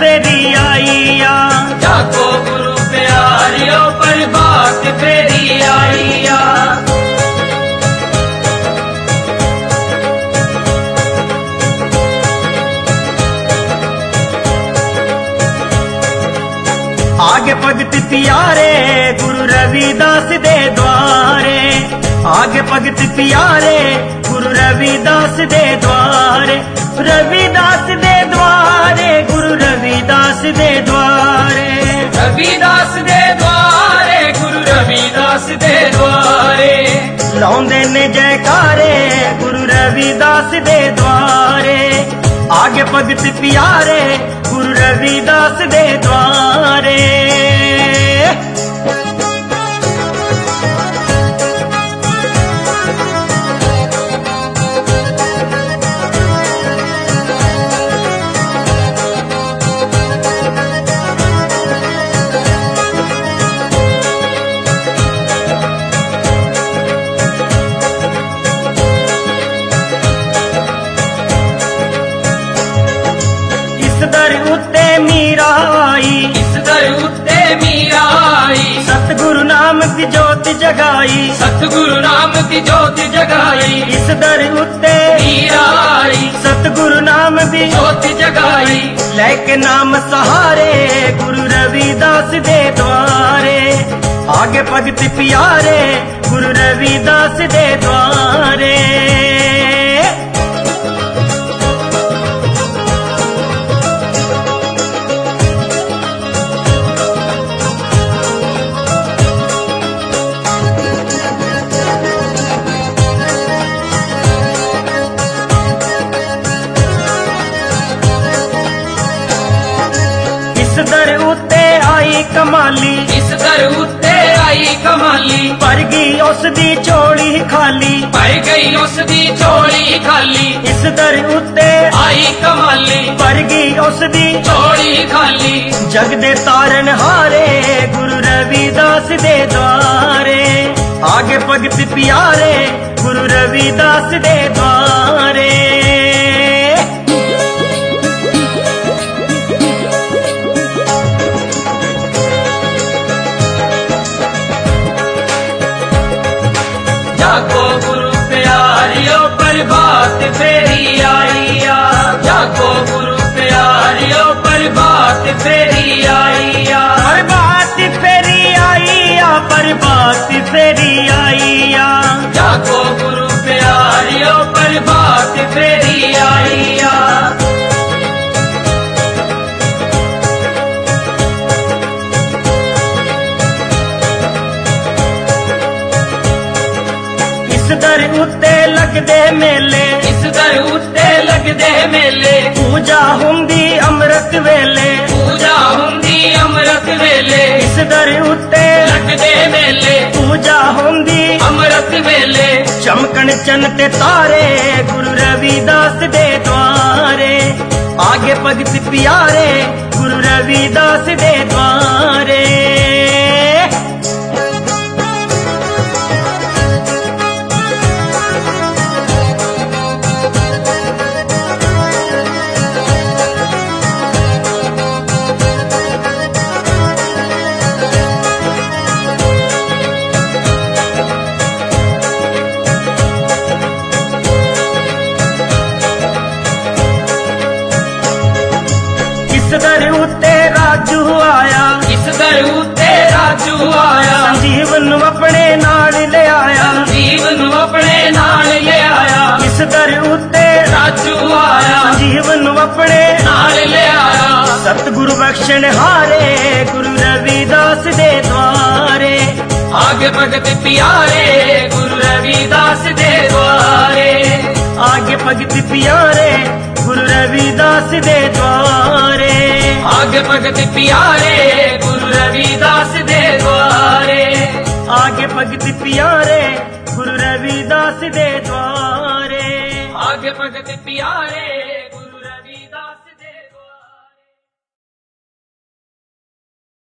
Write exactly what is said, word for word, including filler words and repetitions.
फेरी आईया। जागो गुरु प्यारियो प्रभात फेरी आईया। आगे भगत प्यारे गुरु रविदास दे द्वारे। आगे भगत प्यारे गुरु रविदास दे द्वारे। रविदास दे द्वारे गुरु रविदास दे द्वारे। रविदास दे द्वारे गुरु रविदास दे द्वारे। लाउंदे ने जयकारे गुरु रविदास दे द्वारे। आगे भगत प्यारे गुरु रविदास दे द्वारे। दर उत्ते मीरा आई। इस दर उत्ते मीरा आई। सतगुरु नाम की जोत जगाई। सतगुरु नाम की जोत जगाई। इस दर उत्ते मीरा आई। सतगुरु नाम की जोत जगाई। लेके नाम सहारे गुरु रविदास दे द्वारे। आगे भगत प्यारे गुरु रविदास दे द्वारे। इस दर उत्ते आई कमाली। इस दर उत्ते आई कमाली। भर गई उस दी झोली खाली। भर गई उस दी झोली खाली। इस दर उत्ते आई कमाली। भर गई उस दी झोली खाली। जग दे तारन हारे गुरु रविदास दे द्वारे। आगे भगत प्यारे गुरु रविदास दे द्वारे। जागो गुरु प्यारियो प्रभात फेरी आईया। जागो गुरु प्यारियो प्रभात फेरी आईया। प्रभात फेरी आईया। प्रभात फेरी आईया। जागो गुरु प्यारियो प्रभात फेरी आईया। इस दर उत्ते लगदे मेले। इस दर उत्ते लगदे मेले। पूजा हुंदी अमृत वेले। पूजा हुंदी अमृत वेले। इस दर उत्ते लगदे मेले। पूजा हुंदी अमृत वेले। चमकन चन ते तारे गुरु रविदास दे द्वारे। आगे भगत प्यारे गुरु रविदास दे द्वारे। इस दर उत्ते राजू आया। इस दर उत्ते राजू आया। संजीवन अपने नाल ले आया। संजीवन अपने नाल ले आया। इस दर उत्ते राजू आया। संजीवन अपने नाल ले आया। सतगुरु बख्शण हारे गुरु रविदास दे द्वारे। आगे भगत प्यारे गुरु रविदास दे द्वारे। आगे भगत प्यारे गुरु रविदास दे द्वारे। आगे भगत प्यारे गुरु रविदास दे द्वारे। आगे भगत प्यारे गुरु रविदास दे द्वारे। आगे भगत प्यारे